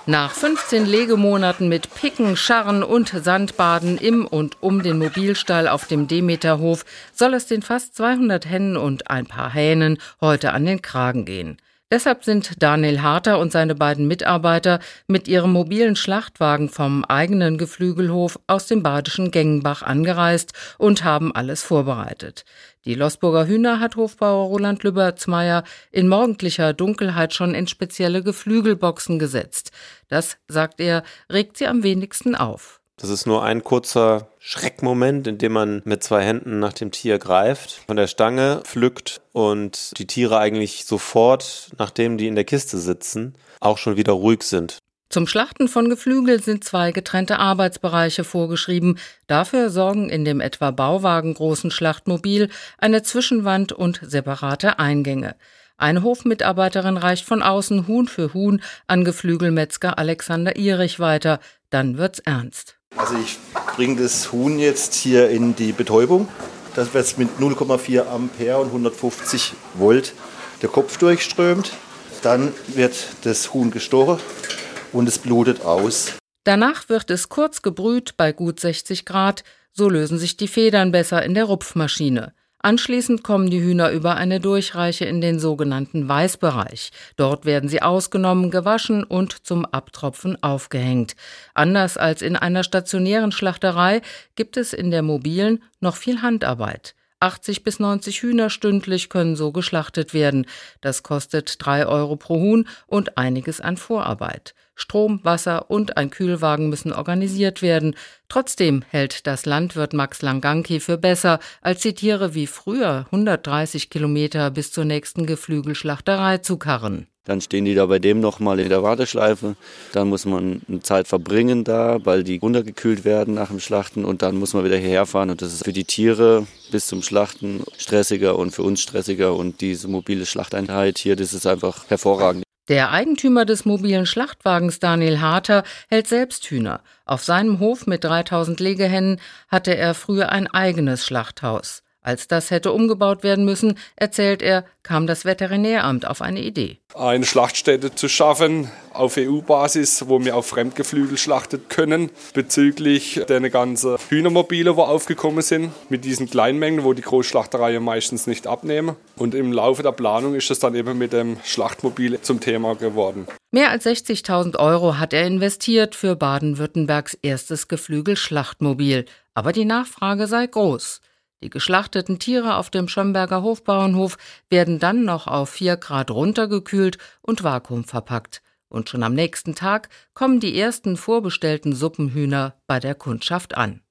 Nach 15 Legemonaten mit Picken, Scharren und Sandbaden im und um den Mobilstall auf dem Demeterhof soll es den fast 200 Hennen und ein paar Hähnen heute an den Kragen gehen. Deshalb sind Daniel Harter und seine beiden Mitarbeiter mit ihrem mobilen Schlachtwagen vom eigenen Geflügelhof aus dem badischen Gengenbach angereist und haben alles vorbereitet. Die Loßburger Hühner hat Hofbauer Roland Lübertsmeier in morgendlicher Dunkelheit schon in spezielle Geflügelboxen gesetzt. Das, sagt er, regt sie am wenigsten auf. Das ist nur ein kurzer Schreckmoment, in dem man mit zwei Händen nach dem Tier greift, von der Stange pflückt und die Tiere eigentlich sofort, nachdem die in der Kiste sitzen, auch schon wieder ruhig sind. Zum Schlachten von Geflügel sind 2 getrennte Arbeitsbereiche vorgeschrieben. Dafür sorgen in dem etwa bauwagengroßen Schlachtmobil eine Zwischenwand und separate Eingänge. Eine Hofmitarbeiterin reicht von außen Huhn für Huhn an Geflügelmetzger Alexander Ierich weiter. Dann wird's ernst. Also ich bringe das Huhn jetzt hier in die Betäubung. Das wird mit 0,4 Ampere und 150 Volt der Kopf durchströmt. Dann wird das Huhn gestochen und es blutet aus. Danach wird es kurz gebrüht bei gut 60 Grad. So lösen sich die Federn besser in der Rupfmaschine. Anschließend kommen die Hühner über eine Durchreiche in den sogenannten Weißbereich. Dort werden sie ausgenommen, gewaschen und zum Abtropfen aufgehängt. Anders als in einer stationären Schlachterei gibt es in der mobilen noch viel Handarbeit. 80 bis 90 Hühner stündlich können so geschlachtet werden. Das kostet 3 Euro pro Huhn und einiges an Vorarbeit. Strom, Wasser und ein Kühlwagen müssen organisiert werden. Trotzdem hält das Landwirt Max Langanki für besser, als die Tiere wie früher 130 Kilometer bis zur nächsten Geflügelschlachterei zu karren. Dann stehen die da bei dem nochmal in der Warteschleife. Dann muss man eine Zeit verbringen da, weil die runtergekühlt werden nach dem Schlachten. Und dann muss man wieder hierher fahren. Und das ist für die Tiere bis zum Schlachten stressiger und für uns stressiger. Und diese mobile Schlachteinheit hier, das ist einfach hervorragend. Der Eigentümer des mobilen Schlachtwagens, Daniel Harter, hält selbst Hühner. Auf seinem Hof mit 3000 Legehennen hatte er früher ein eigenes Schlachthaus. Als das hätte umgebaut werden müssen, erzählt er, kam das Veterinäramt auf eine Idee. Eine Schlachtstätte zu schaffen auf EU-Basis, wo wir auch Fremdgeflügel schlachten können, bezüglich der ganzen Hühnermobile, die aufgekommen sind, mit diesen Kleinmengen, wo die Großschlachtereien meistens nicht abnehmen. Und im Laufe der Planung ist es dann eben mit dem Schlachtmobil zum Thema geworden. Mehr als 60.000 Euro hat er investiert für Baden-Württembergs erstes Geflügelschlachtmobil. Aber die Nachfrage sei groß. Die geschlachteten Tiere auf dem Schömberger Hofbauernhof werden dann noch auf 4 Grad runtergekühlt und vakuumverpackt. Und schon am nächsten Tag kommen die ersten vorbestellten Suppenhühner bei der Kundschaft an.